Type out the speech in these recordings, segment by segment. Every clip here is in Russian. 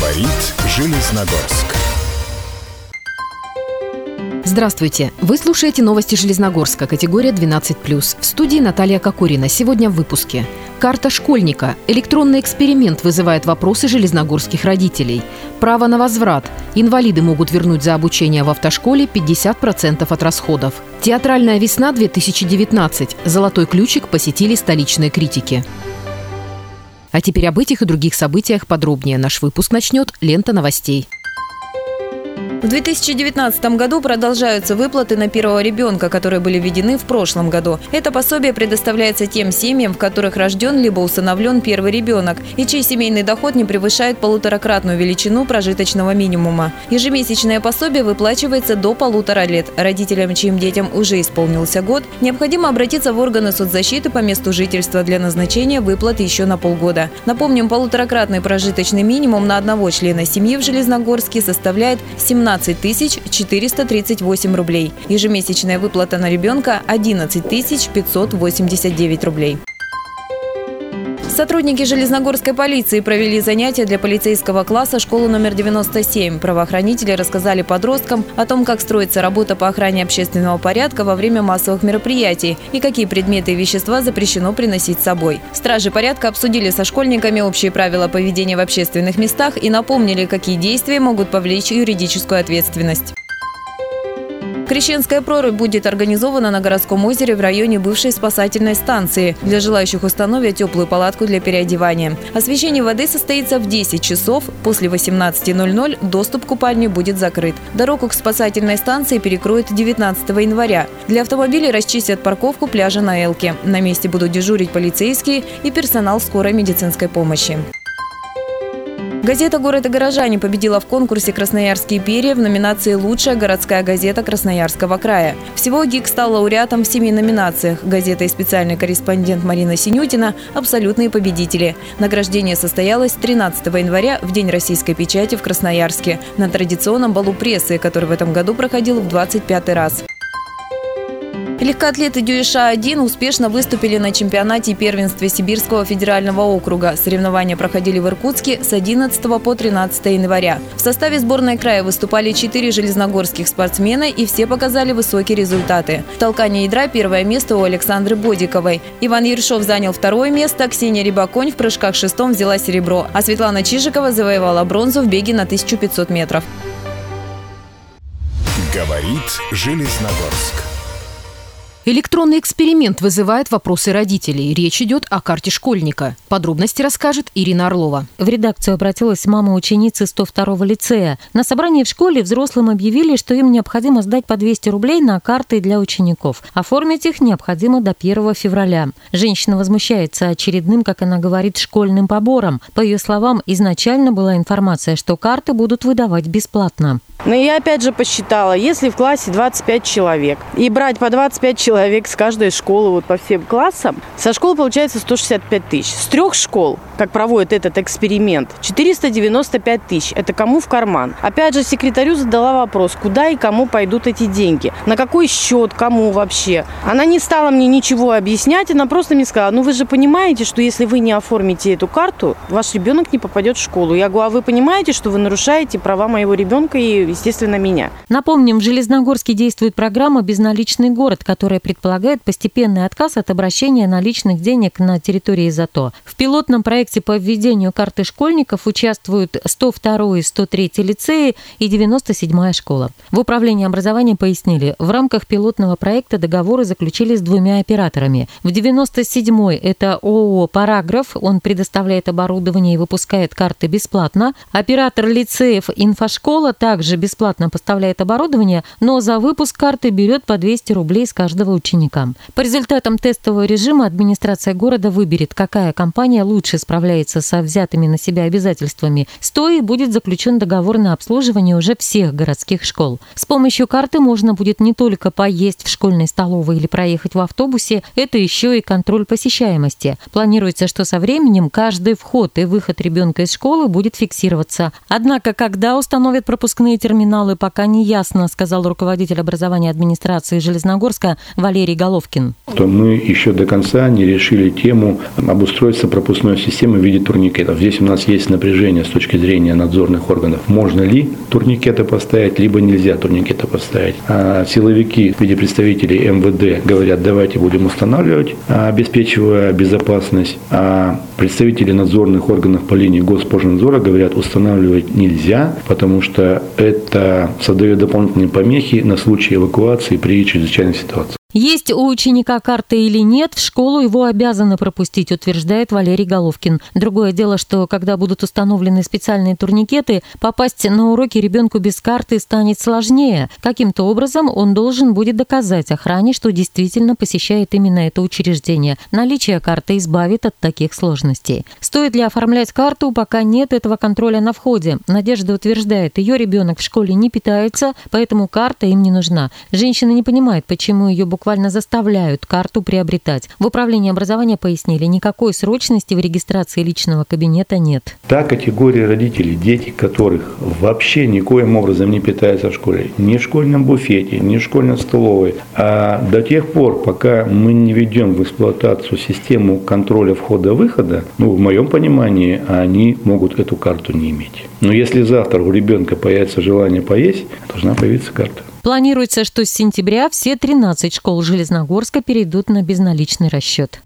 Говорит Железногорск. Здравствуйте! Вы слушаете новости Железногорска, категория 12+. В студии Наталья Кокорина. Сегодня в выпуске. Карта школьника. Электронный эксперимент вызывает вопросы железногорских родителей. Право на возврат. Инвалиды могут вернуть за обучение в автошколе 50% от расходов. Театральная весна 2019. Золотой ключик посетили столичные критики. А теперь об этих и других событиях подробнее. Наш выпуск начнет лента новостей. В 2019 году продолжаются выплаты на первого ребенка, которые были введены в прошлом году. Это пособие предоставляется тем семьям, в которых рожден либо усыновлен первый ребенок, и чей семейный доход не превышает 1,5-кратную величину прожиточного минимума. Ежемесячное пособие выплачивается до 1,5 лет. Родителям, чьим детям уже исполнился год, необходимо обратиться в органы соцзащиты по месту жительства для назначения выплаты еще на полгода. Напомним, 1,5-кратный прожиточный минимум на одного члена семьи в Железногорске составляет 17 438 рублей. Ежемесячная выплата на ребенка – 11 589 рублей. Сотрудники Железногорской полиции провели занятия для полицейского класса школы номер 97. Правоохранители рассказали подросткам о том, как строится работа по охране общественного порядка во время массовых мероприятий и какие предметы и вещества запрещено приносить с собой. Стражи порядка обсудили со школьниками общие правила поведения в общественных местах и напомнили, какие действия могут повлечь юридическую ответственность. Крещенская прорубь будет организована на городском озере в районе бывшей спасательной станции. Для желающих установят теплую палатку для переодевания. Освещение воды состоится в 10 часов. После 18:00 доступ к купальне будет закрыт. Дорогу к спасательной станции перекроют 19 января. Для автомобилей расчистят парковку пляжа на Элке. На месте будут дежурить полицейские и персонал скорой медицинской помощи. Газета «Город и горожане» победила в конкурсе «Красноярские перья» в номинации «Лучшая городская газета Красноярского края». Всего ГИК стал лауреатом в 7 номинациях. Газета и специальный корреспондент Марина Синютина – абсолютные победители. Награждение состоялось 13 января, в День российской печати в Красноярске, на традиционном балу прессы, который в этом году проходил в 25-й раз. Легкоатлеты ДЮСШ-1 успешно выступили на чемпионате и первенстве Сибирского федерального округа. Соревнования проходили в Иркутске с 11 по 13 января. В составе сборной края выступали 4 железногорских спортсмена, и все показали высокие результаты. В толкании ядра первое место у Александры Бодиковой. Иван Ершов занял второе место, Ксения Рябаконь в прыжках шестом взяла серебро, а Светлана Чижикова завоевала бронзу в беге на 1500 метров. Говорит Железногорск. Электронный эксперимент вызывает вопросы родителей. Речь идет о карте школьника. Подробности расскажет Ирина Орлова. В редакцию обратилась мама ученицы 102-го лицея. На собрании в школе взрослым объявили, что им необходимо сдать по 200 рублей на карты для учеников. Оформить их необходимо до 1 февраля. Женщина возмущается очередным, как она говорит, школьным побором. По ее словам, изначально была информация, что карты будут выдавать бесплатно. Но я опять же посчитала, если в классе 25 человек и брать по 25 человек с каждой школы вот по всем классам, со школы получается 165 тысяч. С 3 школ, как проводит этот эксперимент, 495 тысяч. Это кому в карман? Опять же, секретарю задала вопрос, куда и кому пойдут эти деньги, на какой счет, кому вообще. Она не стала мне ничего объяснять, она просто мне сказала, вы же понимаете, что если вы не оформите эту карту, ваш ребенок не попадет в школу. Я говорю, а вы понимаете, что вы нарушаете права моего ребенка и, естественно, меня? Напомним, в Железногорске действует программа «Безналичный город», которая предполагает постепенный отказ от обращения наличных денег на территории ЗАТО. В пилотном проекте по введению карты школьников участвуют 102 и 103 лицеи и 97-я школа. В управлении образования пояснили, в рамках пилотного проекта договоры заключили с 2 операторами. В 97-й это ООО «Параграф», он предоставляет оборудование и выпускает карты бесплатно. Оператор лицеев «Инфошкола» также бесплатно поставляет оборудование, но за выпуск карты берет по 200 рублей с каждого ученика. По результатам тестового режима администрация города выберет, какая компания лучше справляется со взятыми на себя обязательствами. С той будет заключен договор на обслуживание уже всех городских школ. С помощью карты можно будет не только поесть в школьной столовой или проехать в автобусе, это еще и контроль посещаемости. Планируется, что со временем каждый вход и выход ребенка из школы будет фиксироваться. Однако, когда установят пропускные терминалы, пока не ясно, сказал руководитель образования администрации Железногорска Валерий Головкин. То мы еще до конца не решили тему обустройства пропускной системы в виде турникетов. Здесь у нас есть напряжение с точки зрения надзорных органов. Можно ли турникеты поставить, либо нельзя турникеты поставить. А силовики в виде представителей МВД говорят, давайте будем устанавливать, обеспечивая безопасность. А представители надзорных органов по линии Госпожнадзора говорят, устанавливать нельзя, потому что это создает дополнительные помехи на случай эвакуации при чрезвычайной ситуации. Есть у ученика карта или нет, в школу его обязаны пропустить, утверждает Валерий Головкин. Другое дело, что когда будут установлены специальные турникеты, попасть на уроки ребенку без карты станет сложнее. Каким-то образом он должен будет доказать охране, что действительно посещает именно это учреждение. Наличие карты избавит от таких сложностей. Стоит ли оформлять карту, пока нет этого контроля на входе? Надежда утверждает, ее ребенок в школе не питается, поэтому карта им не нужна. Женщина не понимает, почему ее буквально заставляют карту приобретать. В управлении образования пояснили, никакой срочности в регистрации личного кабинета нет. Та категория родителей, дети которых вообще никоим образом не питаются в школе, ни в школьном буфете, ни в школьной столовой, а до тех пор, пока мы не ведем в эксплуатацию систему контроля входа-выхода, в моем понимании, они могут эту карту не иметь. Но если завтра у ребенка появится желание поесть, должна появиться карта. Планируется, что с сентября все 13 школ Железногорска перейдут на безналичный расчет.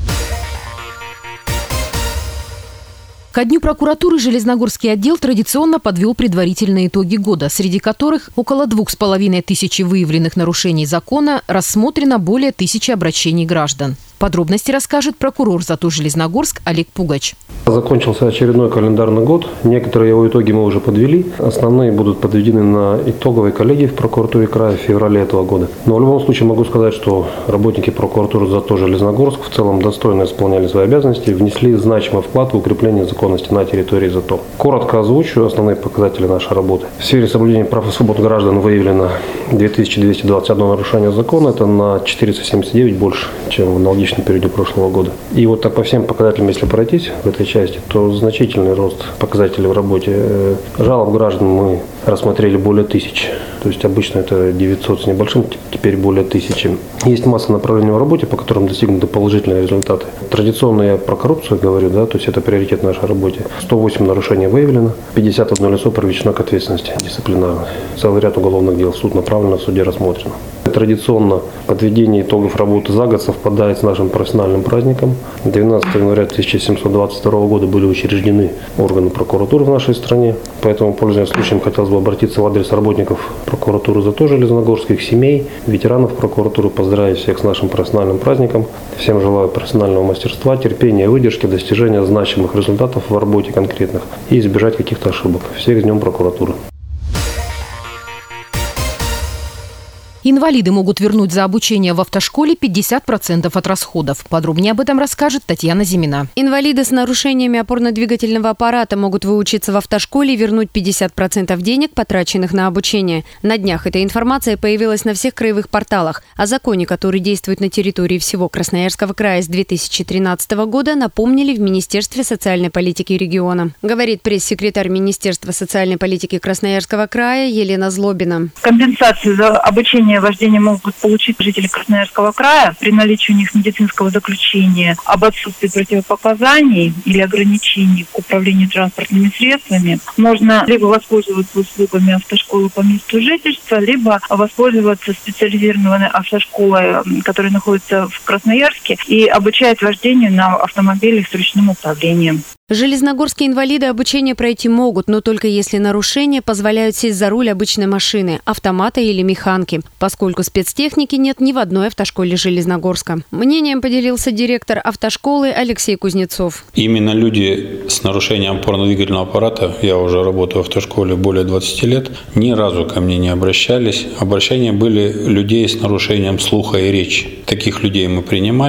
Ко дню прокуратуры Железногорский отдел традиционно подвел предварительные итоги года, среди которых около 2500 выявленных нарушений закона, рассмотрено более 1000 обращений граждан. Подробности расскажет прокурор ЗАТО Железногорск Олег Пугач. Закончился очередной календарный год. Некоторые его итоги мы уже подвели. Основные будут подведены на итоговой коллегии в прокуратуре края в феврале этого года. Но в любом случае могу сказать, что работники прокуратуры ЗАТО Железногорск в целом достойно исполняли свои обязанности и внесли значимый вклад в укрепление законности на территории ЗАТО. Коротко озвучу основные показатели нашей работы. В сфере соблюдения прав и свобод граждан выявлено 2221 нарушение закона. Это на 479 больше, чем в аналогичном периоде прошлого года. И вот так по всем показателям, если пройтись в этой части, то значительный рост показателей в работе. Жалоб граждан мы рассмотрели более 1000. То есть обычно это 900 с небольшим, теперь более 1000. Есть масса направлений в работе, по которым достигнуты положительные результаты. Традиционно я про коррупцию говорю, то есть это приоритет в нашей работе. 108 нарушений выявлено, 51 лицо привлечено к ответственности дисциплинарной. Целый ряд уголовных дел в суд направлено, в суде рассмотрено. Традиционно подведение итогов работы за год совпадает с нашим профессиональным праздником. 12 января 1722 года были учреждены органы прокуратуры в нашей стране. Поэтому, пользуясь случаем, хотелось бы обратиться в адрес работников прокуратуры ЗАТО Железногорских, семей, ветеранов прокуратуры, поздравить всех с нашим профессиональным праздником. Всем желаю профессионального мастерства, терпения, выдержки, достижения значимых результатов в работе конкретных и избежать каких-то ошибок. Всех с Днем прокуратуры. Инвалиды могут вернуть за обучение в автошколе 50% от расходов. Подробнее об этом расскажет Татьяна Зимина. Инвалиды с нарушениями опорно-двигательного аппарата могут выучиться в автошколе и вернуть 50% денег, потраченных на обучение. На днях эта информация появилась на всех краевых порталах. О законе, который действует на территории всего Красноярского края с 2013 года, напомнили в Министерстве социальной политики региона. Говорит пресс-секретарь Министерства социальной политики Красноярского края Елена Злобина. Компенсацию за обучение вождения могут получить жители Красноярского края при наличии у них медицинского заключения об отсутствии противопоказаний или ограничений к управлению транспортными средствами. Можно либо воспользоваться услугами автошколы по месту жительства, либо воспользоваться специализированной автошколой, которая находится в Красноярске и обучает вождению на автомобилях с ручным управлением. Железногорские инвалиды обучение пройти могут, но только если нарушения позволяют сесть за руль обычной машины, автомата или механки, поскольку спецтехники нет ни в одной автошколе Железногорска. Мнением поделился директор автошколы Алексей Кузнецов. Именно люди с нарушением опорно-двигательного аппарата, я уже работаю в автошколе более 20 лет, ни разу ко мне не обращались. Обращения были людей с нарушением слуха и речи. Таких людей мы принимали,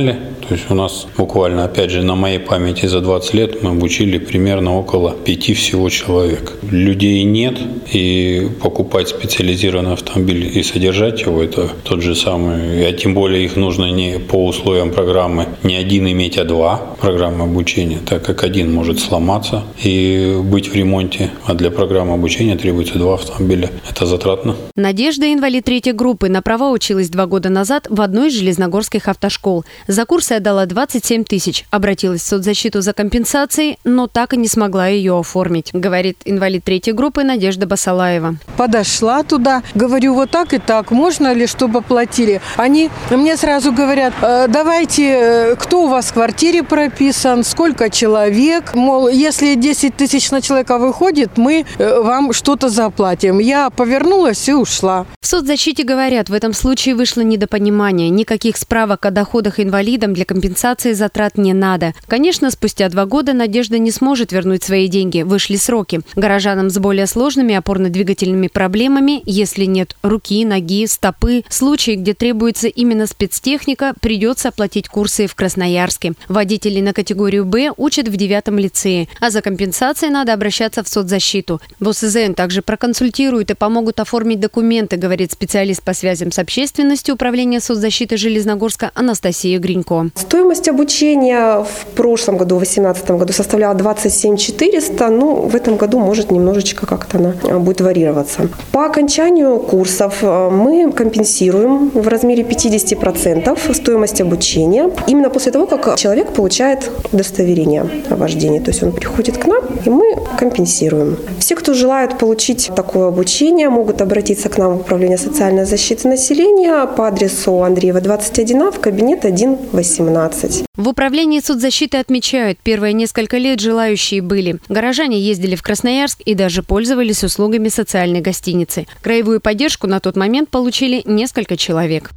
То есть у нас буквально, опять же, на моей памяти за 20 лет мы обучили примерно около 5 всего человек. Людей нет, и покупать специализированный автомобиль и содержать его – это тот же самый, а тем более их нужно не по условиям программы не один иметь, а два программы обучения, так как один может сломаться и быть в ремонте, а для программы обучения требуется 2 автомобиля. Это затратно. Надежда, инвалид 3-й группы, на права училась 2 года назад в одной из железногорских автошкол. За курсы отдала 27 тысяч, обратилась в соцзащиту за компенсацией, но так и не смогла ее оформить, говорит инвалид 3-й группы Надежда Басалаева. Подошла туда, говорю, вот так и так, можно ли, чтобы платили? Они мне сразу говорят, давайте, кто у вас в квартире прописан, сколько человек, мол, если 10 тысяч на человека выходит, мы вам что-то заплатим. Я повернулась и ушла. В соцзащите говорят, в этом случае вышло недопонимание. Никаких справок о доходах инвалидам для компенсации затрат не надо. Конечно, спустя 2 года Надежда не сможет вернуть свои деньги. Вышли сроки. Горожанам с более сложными опорно-двигательными проблемами, если нет руки, ноги, стопы, случаи, где требуется именно спецтехника, придется оплатить курсы в Красноярске. Водителей на категорию «Б» учат в 9-м лицее, а за компенсацией надо обращаться в соцзащиту. В ОСЗН также проконсультируют и помогут оформить документы, говорит специалист по связям с общественностью Управления соцзащиты Железногорска Анастасия Гринько. Стоимость обучения в прошлом году, в 2018 году, составляла 27 400, в этом году может немножечко как-то она будет варьироваться. По окончанию курсов мы компенсируем в размере 50% стоимость обучения именно после того, как человек получает удостоверение о вождении. То есть он приходит к нам, и мы компенсируем. Все, кто желает получить такое обучение, могут обратиться к нам в Управление социальной защиты населения по адресу Андреева, 21А, в кабинет 1-18. В Управлении соцзащиты отмечают, первые несколько лет желающие были. Горожане ездили в Красноярск и даже пользовались услугами социальной гостиницы. Краевую поддержку на тот момент получили несколько человек.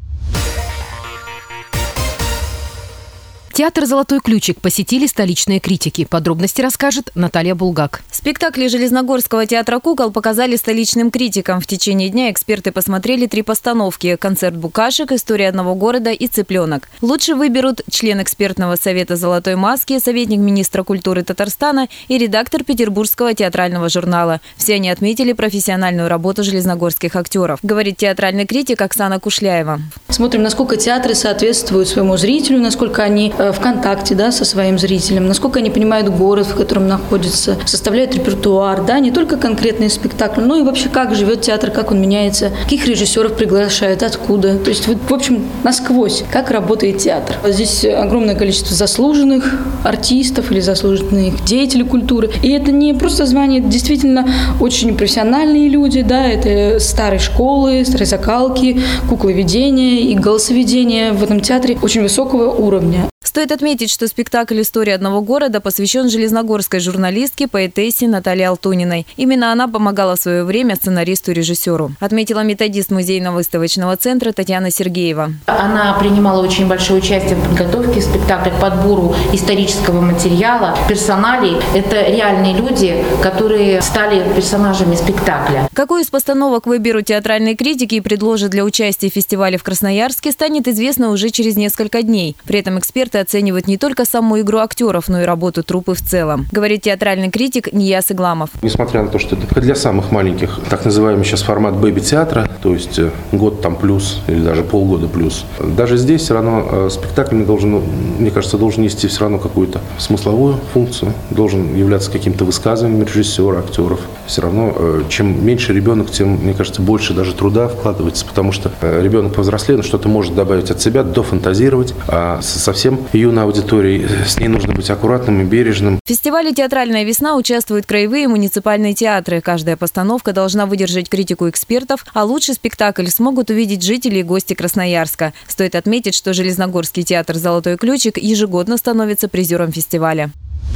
Театр «Золотой ключик» посетили столичные критики. Подробности расскажет Наталья Булгак. Спектакли Железногорского театра кукол показали столичным критикам. В течение дня эксперты посмотрели 3 постановки: «Концерт букашек», «История одного города» и «Цыпленок». Лучше выберут член экспертного совета «Золотой маски», советник министра культуры Татарстана и редактор Петербургского театрального журнала. Все они отметили профессиональную работу железногорских актеров, говорит театральный критик Оксана Кушляева. Смотрим, насколько театры соответствуют своему зрителю, насколько они в контакте, со своим зрителем, насколько они понимают город, в котором находятся, составляют репертуар, не только конкретные спектакли, но и вообще как живет театр, как он меняется, каких режиссеров приглашают, откуда. То есть, в общем, насквозь, как работает театр. Здесь огромное количество заслуженных артистов или заслуженных деятелей культуры. И это не просто звание, это действительно очень профессиональные люди, это старой школы, старой закалки, кукловедения и голосоведения в этом театре очень высокого уровня. Стоит отметить, что спектакль «История одного города» посвящен железногорской журналистке, поэтессе Наталье Алтуниной. Именно она помогала в свое время сценаристу и режиссеру, отметила методист музейно-выставочного центра Татьяна Сергеева. Она принимала очень большое участие в подготовке спектакля, к подбору исторического материала, персоналей. Это реальные люди, которые стали персонажами спектакля. Какую из постановок выберут театральные критики и предложат для участия в фестивале в Красноярске, станет известно уже через несколько дней. При этом эксперты оценивают не только саму игру актеров, но и работу труппы в целом, говорит театральный критик Нияз Игламов. Несмотря на то, что это для самых маленьких, так называемый сейчас формат бэби-театра, то есть год плюс или даже полгода плюс, даже здесь все равно спектакль мне кажется, должен нести все равно какую-то смысловую функцию, должен являться каким-то высказыванием режиссера, актеров. Все равно, чем меньше ребенок, тем, мне кажется, больше даже труда вкладывается, потому что ребенок повзрослее, что-то может добавить от себя, дофантазировать, а совсем юной аудитории с ней нужно быть аккуратным и бережным. В фестивале «Театральная весна» участвуют краевые и муниципальные театры. Каждая постановка должна выдержать критику экспертов, а лучший спектакль смогут увидеть жители и гости Красноярска. Стоит отметить, что Железногорский театр «Золотой ключик» ежегодно становится призером фестиваля.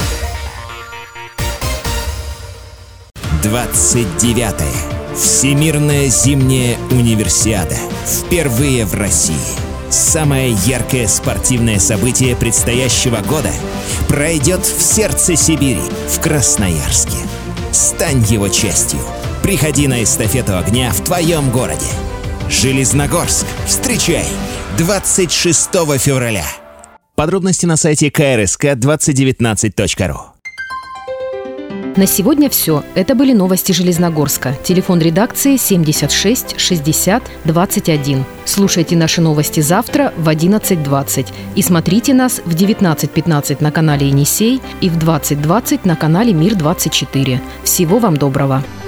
29-я Всемирная зимняя универсиада. Впервые в России. Самое яркое спортивное событие предстоящего года пройдет в сердце Сибири, в Красноярске. Стань его частью. Приходи на эстафету огня в твоем городе. Железногорск. Встречай 26 февраля. Подробности на сайте krsk2019.ru. На сегодня все. Это были новости Железногорска. Телефон редакции 76 60 21. Слушайте наши новости завтра в 11:20. И смотрите нас в 19:15 на канале «Енисей» и в 20:20 на канале «Мир-24». Всего вам доброго.